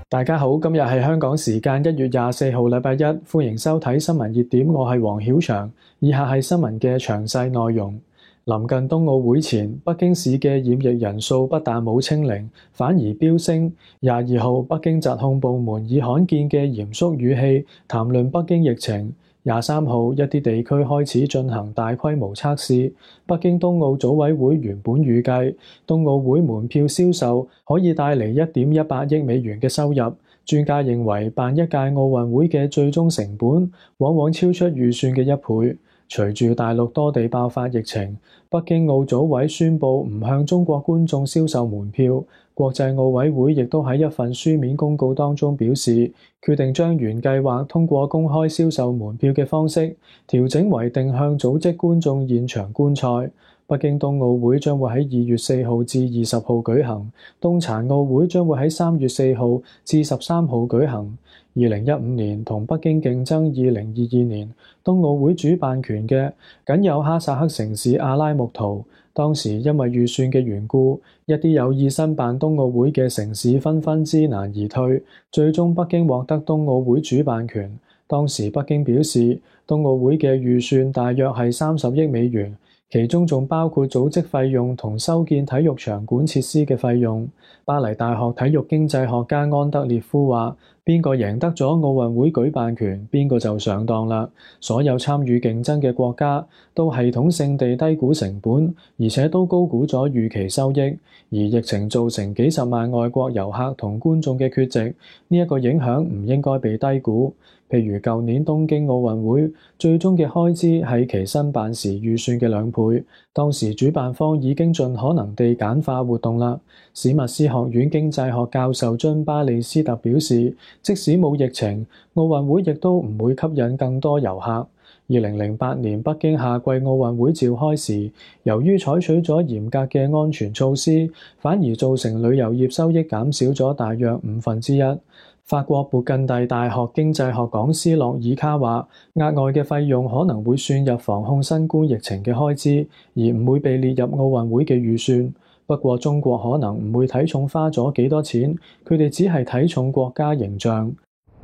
大家好，今日係香港時間1月24號禮拜一，歡迎收睇新聞熱點，我係黃曉翔。以下係新聞嘅詳細內容。臨近冬奧會前，北京市嘅染疫人數不但冇清零，反而飆升。22號，北京疾控部門以罕見嘅嚴肅語氣談論北京疫情。23號，一啲地區開始進行大規模測試。北京冬奧組委會原本預計，冬奧會門票銷售可以帶嚟1.18億美元嘅收入。專家認為，辦一屆奧運會嘅最終成本往往超出預算嘅1倍。隨住大陸多地爆發疫情，北京奧組委宣布唔向中國觀眾銷售門票。國際奧委會亦都喺一份書面公告當中表示，決定將原計劃通過公開銷售門票嘅方式，調整為定向組織觀眾現場觀賽。北京冬奧會將會喺2月4號至20號舉行，冬殘奧會將會喺3月4號至13號舉行。2015年同北京競爭2022年冬奧會主辦權嘅僅有哈薩克城市阿拉木圖，當時因為預算嘅緣故，一啲有意申辦冬奧會嘅城市紛紛知難而退，最終北京獲得冬奧會主辦權。當時北京表示，冬奧會嘅預算大約係30億美元。其中仲包括組織費用同修建體育場館設施嘅費用。巴黎大學體育經濟學家安德烈夫話：邊個贏得咗奧運會舉辦權，邊個就上當啦。所有參與競爭嘅國家都系統性地低估成本，而且都高估咗預期收益。而疫情造成幾十萬外國遊客同觀眾嘅缺席，呢一個影響唔應該被低估。譬如舊年東京奧運會最終嘅開支係其申辦時預算嘅2倍，當時主辦方已經盡可能地簡化活動啦。史密斯學院經濟學教授津巴利斯特表示，即使冇疫情，奧運會亦都唔會吸引更多遊客。2008年北京夏季奧運會召開時，由於採取咗嚴格嘅安全措施，反而造成旅遊業收益減少咗大約1/5。法國勃艮第大學經濟學講師洛爾卡話，額外嘅費用可能會算入防控新冠疫情嘅開支，而唔會被列入奧運會嘅預算。不過中國可能唔會睇重花咗幾多錢，佢哋只係睇重國家形象。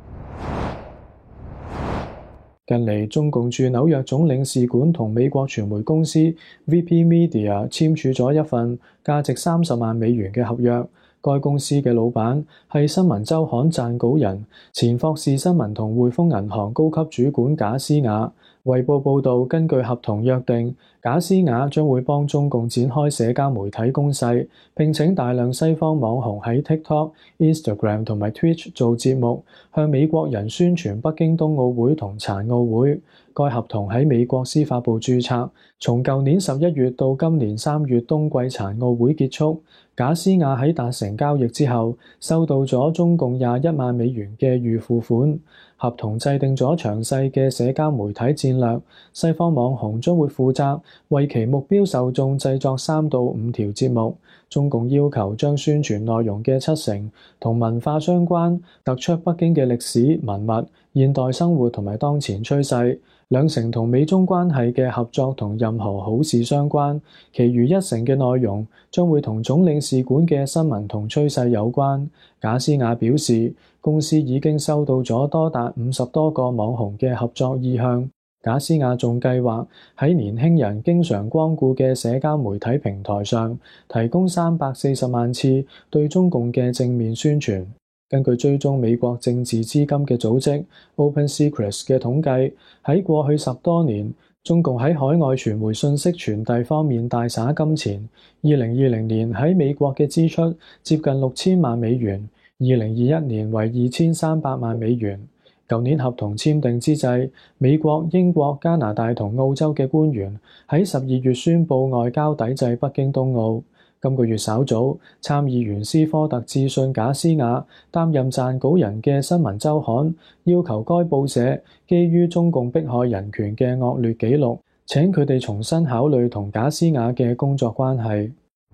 近嚟，中共駐紐約總領事館同美國傳媒公司 VP Media 簽署咗一份價值30萬美元嘅合約。該公司嘅老闆係新聞週刊撰稿人、前霍士新聞同匯豐銀行高級主管賈思雅。衛報報導，根據合同約定，賈思雅將會幫中共展開社交媒體攻勢，聘請大量西方網紅喺 TikTok、Instagram 同埋 Twitch 做節目，向美國人宣傳北京冬奧會同殘奧會。該合同喺美國司法部註冊，從舊年11月到今年3月冬季殘奧會結束。賈思雅喺達成交易之後，收到咗中共21萬美元嘅預付款。合同制定咗詳細嘅社交媒體戰略，西方網紅將會負責為其目標受眾製作3到5條節目。中共要求將宣傳內容嘅70%同文化相關，突出北京嘅歷史文物、現代生活同埋當前趨勢；2%同美中關係嘅合作同任何好事相關，其餘1%嘅內容將會同總領事館嘅新聞同趨勢有關。賈思雅表示，公司已經收到咗多達50多個網紅嘅合作意向。賈思雅仲計劃喺年輕人經常光顧嘅社交媒體平台上提供340萬次對中共嘅正面宣傳。根據追蹤美國政治資金嘅組織 Open Secrets 嘅統計，喺過去10多年，中共喺海外傳媒信息傳遞方面大灑金錢。2020年喺美國嘅支出接近6000萬美元，2021年為2300萬美元。舊年合同簽訂之際，美國、英國、加拿大同澳洲嘅官員喺12月宣布外交抵制北京冬奧。今個月稍早，參議員斯科特致信賈思雅擔任撰稿人嘅新聞週刊，要求該報社基於中共迫害人權嘅惡劣記錄，請佢哋重新考慮同賈思雅嘅工作關係。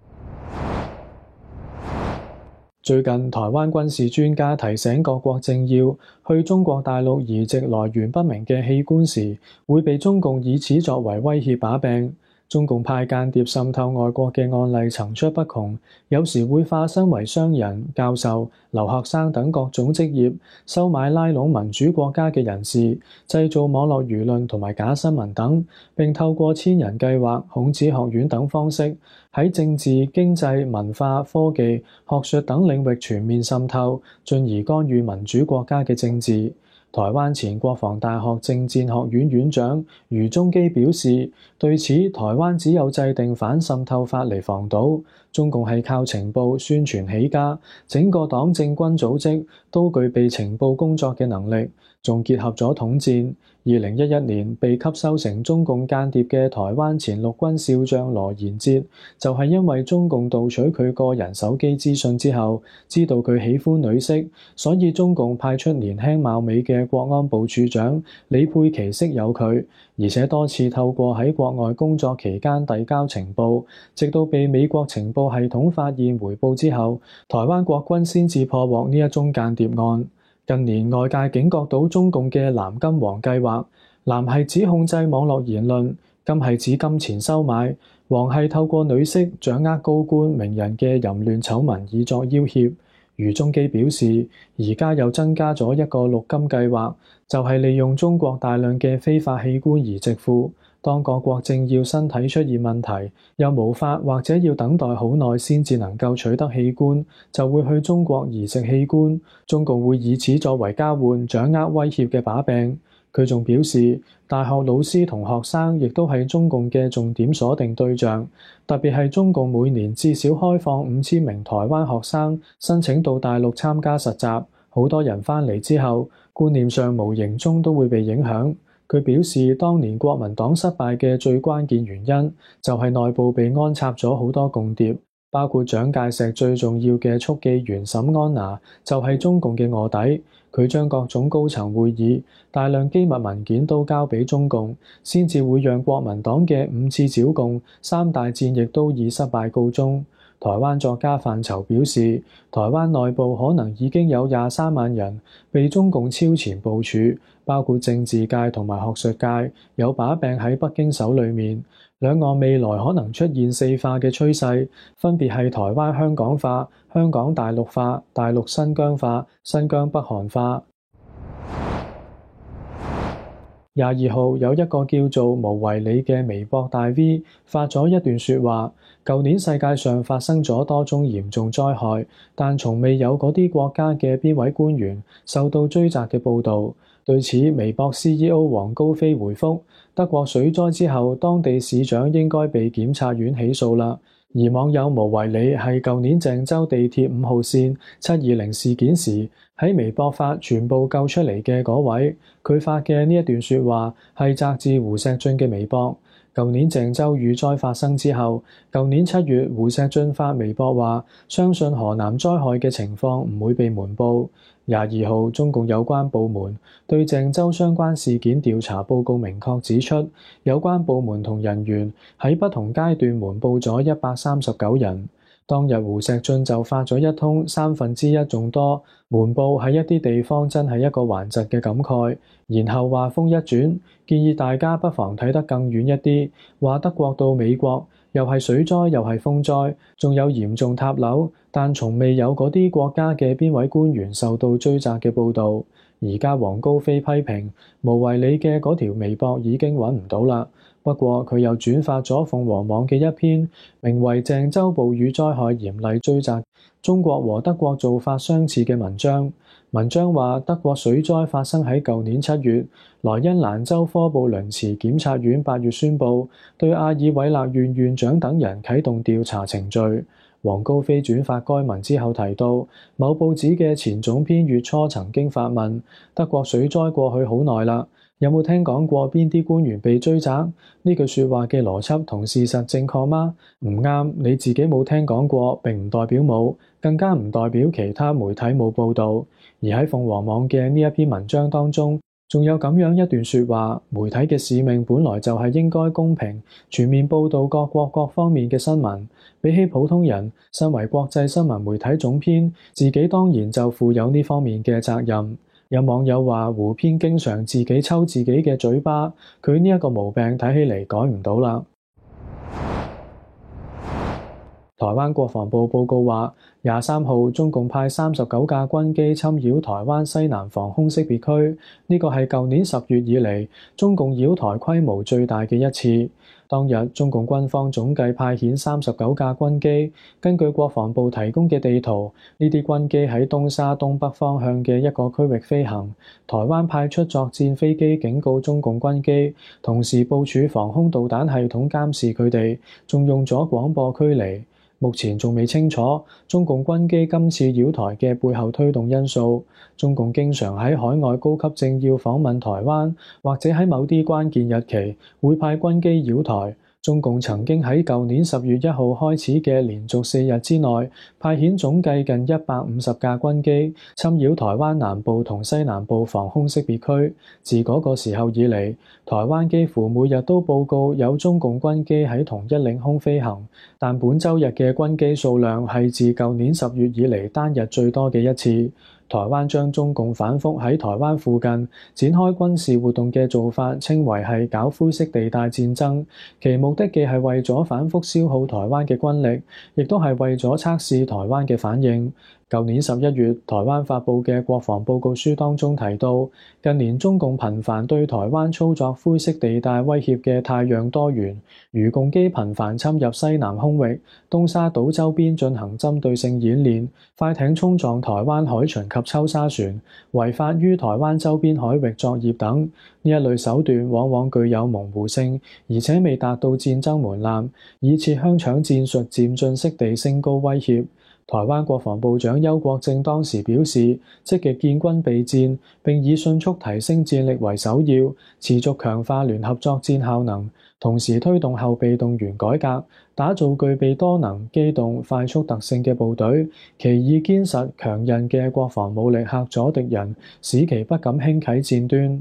最近，台灣軍事專家提醒各國政要，去中國大陸移植來源不明嘅器官時，會被中共以此作為威脅把柄。 中共派間諜滲透外國嘅案例層出不窮，有時會化身為商人、教授、留學生等各種職業，收買拉攏民主國家嘅人士，製造網絡輿論同埋假新聞等，並透過千人計劃、孔子學院等方式，喺政治、經濟、文化、科技、學術等領域全面滲透，進而干預民主國家嘅政治。台灣前國防大學政戰學院院長余宗基表示，對此台灣只有制定反滲透法嚟防堵。中共係靠情報宣傳起家，整個黨政軍組織都具備情報工作嘅能力，仲結合咗統戰。2011年被吸收成中共間諜嘅台灣前陸軍少將羅賢哲，就係因為中共盜取佢個人手機資訊之後，知道佢喜歡女色，所以中共派出年輕貌美嘅國安部處長李佩琦識有佢，而且多次透過喺國外工作期間遞交情報，直到被美國情報系統發現回報之後，台灣國軍先至破獲呢一宗間諜案。近年外界警覺到中共嘅藍金黃計劃，藍係指控制網絡言論，金係指金錢收買，黃係透過女色掌握高官名人嘅淫亂醜聞以作要挾。余宗基表示，而家又增加咗一個綠金計劃，就係利用中國大量嘅非法器官移植庫。當各國政要身體出現問題，又無法或者要等待好耐先至能夠取得器官，就會去中國移植器官。中共會以此作為交換掌握威脅嘅把柄。佢仲表示，大學老師同學生亦都係中共嘅重點鎖定對象，特別係中共每年至少開放5000名台灣學生申請到大陸參加實習，好多人返嚟之後，觀念上無形中都會被影響。佢表示，當年國民黨失敗嘅最關鍵原因，就係內部被安插咗好多共諜，包括蔣介石最重要嘅速記員沈安娜，就係中共嘅臥底。佢將各種高層會議、大量機密文件都交俾中共，先至會讓國民黨嘅5次剿共、3大戰役都以失敗告終。台灣作家範疇表示，台灣內部可能已經有23萬人被中共超前部署，包括政治界同埋學術界，有把柄喺北京手裏面。兩岸未來可能出現四化嘅趨勢，分別係台灣香港化、香港大陸化、大陸新疆化、新疆北韓化。22號有一個叫做無為理嘅微博大 V 發咗一段說話，舊年世界上發生咗多宗嚴重災害，但從未有嗰啲國家嘅邊位官員受到追責嘅報導。對此，微博 CEO 黃高飛回覆：德國水災之後，當地市長應該被檢察院起訴啦。而網友無為理係舊年鄭州地鐵5號線720事件時喺微博發全部救出嚟嘅嗰位，佢發嘅呢一段說話係摘自胡錫進嘅微博。舊年鄭州雨災發生之後，舊年7月胡錫進發微博話，相信河南災害嘅情況唔會被瞞報。22號，中共有關部門對鄭州相關事件調查報告明確指出，有關部門同人員喺不同階段瞞報咗139人。當日胡錫進就發咗一通1/3眾多，瞞報喺一啲地方真係一個頑疾嘅感慨。然後話風一轉，建議大家不妨睇得更遠一啲，話德國到美國又係水災又係風災，仲有嚴重塌樓，但從未有嗰啲國家嘅邊位官員受到追責嘅報導。而家黃高飛批評無為理嘅嗰條微博已經揾唔到啦。不過佢又轉發咗鳳凰網嘅一篇名為《鄭州暴雨災害嚴厲追責中國和德國做法相似》嘅文章。文章話德國水災發生喺舊年7月，萊茵蘭州科布倫茨檢察院8月宣布對阿爾韋納縣縣長等人啟動調查程序。黃高飛轉發該文之後提到，某報紙嘅前總編月初曾經發問：德國水災過去好耐啦，有冇聽講過邊啲官員被追責？呢句說話嘅邏輯同事實正確嗎？唔啱，你自己冇聽講過並唔代表冇，更加唔代表其他媒體冇報導。而喺鳳凰網嘅呢一篇文章當中，仲有咁樣一段說話：媒體嘅使命本來就係應該公平、全面報導各國各方面嘅新聞。比起普通人，身為國際新聞媒體總編，自己當然就負有呢方面嘅責任。有網友話胡編經常自己抽自己嘅嘴巴，佢呢一個毛病睇起嚟改唔到啦。 台灣國防部報告話，23號中共派39架軍機侵擾台灣西南防空識別區，呢個係舊年10月以嚟中共擾台規模最大嘅一次。當日中共軍方總計派遣39架軍機，根據國防部提供嘅地圖，呢啲軍機喺東沙東北方向嘅一個區域飛行。台灣派出作戰飛機警告中共軍機，同時部署防空導彈系統監視佢哋，仲用咗廣播驅離。目前仲未清楚中共軍機今次擾台嘅背後推動因素。中共經常喺海外高級政要訪問台灣，或者喺某啲關鍵日期會派軍機擾台。中共曾經喺舊年10月1號開始嘅連續4日之內，派遣總計近150架軍機，侵擾台灣南部同西南部防空識別區。自嗰個時候以嚟，台灣幾乎每日都報告有中共軍機喺同一領空飛行，但本週日嘅軍機數量係自舊年10月以嚟單日最多嘅一次。台灣將中共反覆喺台灣附近展開軍事活動嘅做法稱為係搞灰色地帶戰爭，其目的既係為咗反覆消耗台灣嘅軍力，亦都係為咗測試台灣嘅反應。舊年11月，台灣發布嘅國防報告書當中提到，近年中共頻繁對台灣操作灰色地帶威脅嘅態樣多元，如共機頻繁侵入西南空域、東沙島周邊進行針對性演練、快艇衝撞台灣海巡及抽沙船、違法於台灣周邊海域作業等。呢一類手段往往具有模糊性，而且未達到戰爭門檻，以切香腸戰術漸進式地升高威脅。台灣國防部長邱國正當時表示，積極建軍備戰，並以迅速提升戰力為首要，持續強化聯合作戰效能，同時推動後備動員改革，打造具備多能、機動、快速特性嘅部隊，其以堅實強韌嘅國防武力嚇阻敵人，使其不敢輕啟戰端。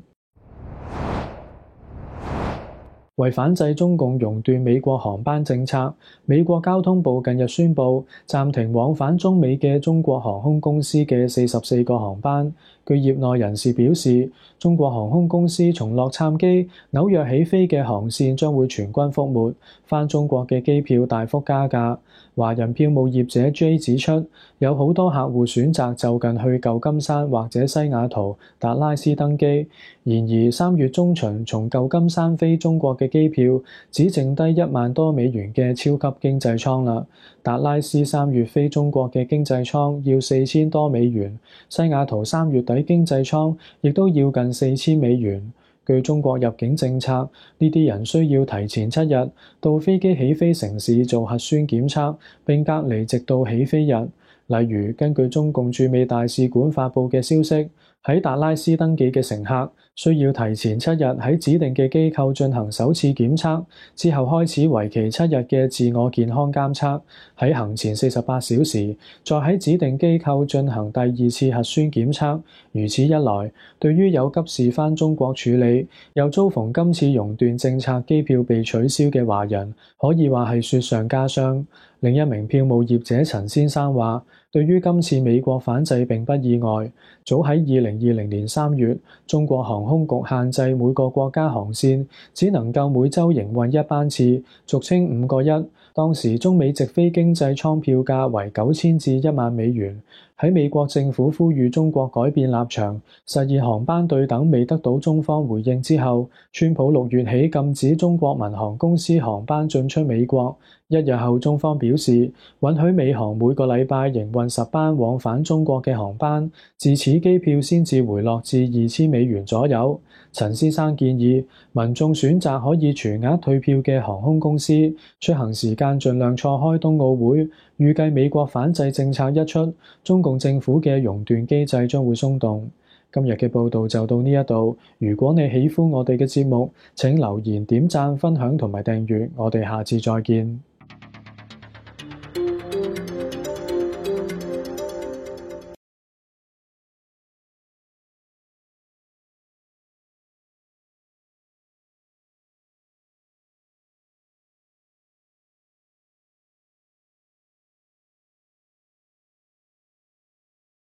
為反制中共熔斷美國航班政策，美國交通部近日宣布暫停往返中美嘅中國航空公司嘅44個航班。據業內人士表示，中國航空公司從洛杉磯、紐約起飛嘅航線將會全軍覆沒，返中國嘅機票大幅加價。華人票務業者 J 指出，有好多客戶選擇就近去舊金山或者西雅圖、達拉斯登機。然而3月中旬從舊金山飛中國嘅機票只剩低1萬多美元嘅超級經濟艙啦。達拉斯3月飛中國嘅經濟艙要4000多美元，西雅圖3月底經濟艙亦都要近4000美元。據中國入境政策，呢啲人需要提前7日到飛機起飛城市做核酸檢測，並隔離直到起飛日。例如，根據中共駐美大使館發布嘅消息，喺達拉斯登記嘅乘客需要提前7日喺指定嘅機構進行首次檢測，之後開始為期7日嘅自我健康監測，喺行前48小時再喺指定機構進行第2次核酸檢測。如此一來，對於有急事返中國處理，又遭逢今次熔斷政策機票被取消嘅華人，可以話係雪上加霜。另一名票務業者陳先生話，對於今次美國反制並不意外。早喺2020年3月，中國航空局限制每個國家航線只能夠每週營運1班次，俗稱5個1。當時中美直飛經濟艙票價為9000至1萬美元。喺美國政府呼籲中國改變立場，實現航班對等未得到中方回應之後，川普6月起禁止中國民航公司航班進出美國。1日後，中方表示允許美航每個禮拜營運10班往返中國嘅航班，自此機票先至回落至2000美元左右。陳先生建議民眾選擇可以全額退票嘅航空公司，出行時間盡量錯開冬奧會。預計美國反制政策一出，中共政府嘅熔斷機制將會鬆動。今日嘅報道就到呢一度。如果你喜歡我哋嘅節目，請留言、點讚、分享同埋訂閱。我哋下次再見。